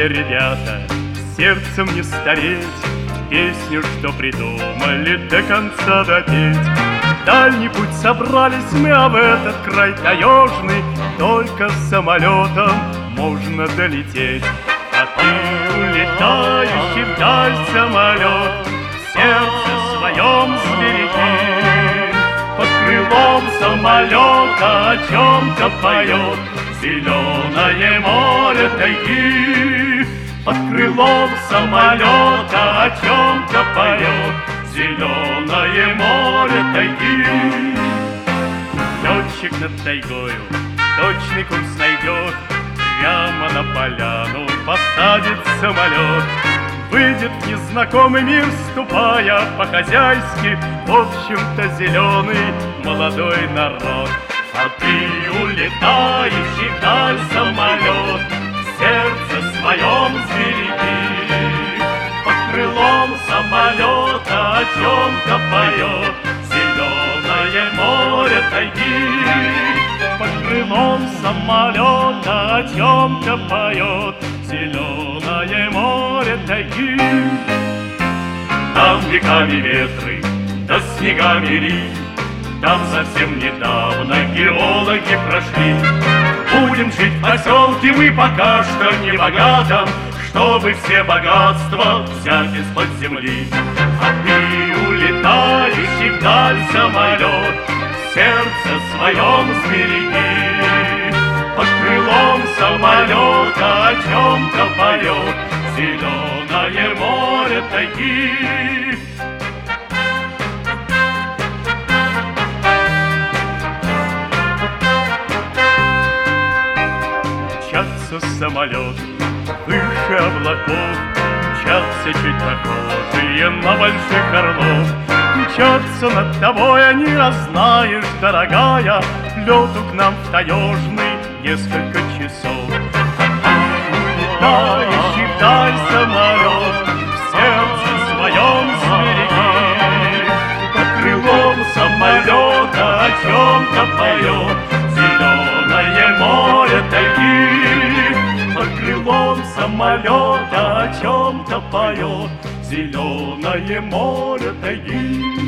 молодые ребята, сердцем не стареть, песню, что придумали, до конца допеть. В дальний путь собрались мы, а в этот край таежный только самолетом можно долететь. А ты, улетающий вдаль самолет, в сердце своем сбереги. Под крылом самолета о чем-то поет зеленое море тайги. Под крылом самолета о чем-то поет зеленое море тайги. Летчик над тайгою точный курс найдет, прямо на поляну посадит самолет. Выйдет в незнакомый мир, ступая по-хозяйски, в общем-то зеленый молодой народ. А ты, улетающий вдаль самолет, в сердце своем сбереги. Под крылом самолета о чем-то поет зеленое море тайги. Под крылом самолета о чем-то поет зеленое море тайги. Там веками ветры, да снегами линь, там совсем недавно геологи прошли. Будем жить в поселке мы пока что не богатом, чтобы все богатства взять из-под земли. А ты, улетающий вдаль самолет, в сердце своем сбереги. Под крылом самолета о чем-то поет зеленое море тайги. Мчатся самолет выше облаков, мчатся чуть похожие на больших орлов. Мчатся над тобой они, а знаешь, дорогая, лету к нам в таежный несколько часов. Улетающий вдаль самолет, в сердце своем сбереги. Под крылом самолета о чем-то поет зеленое море тайги. Под крылом самолета о чем-то поет зеленое море тайги.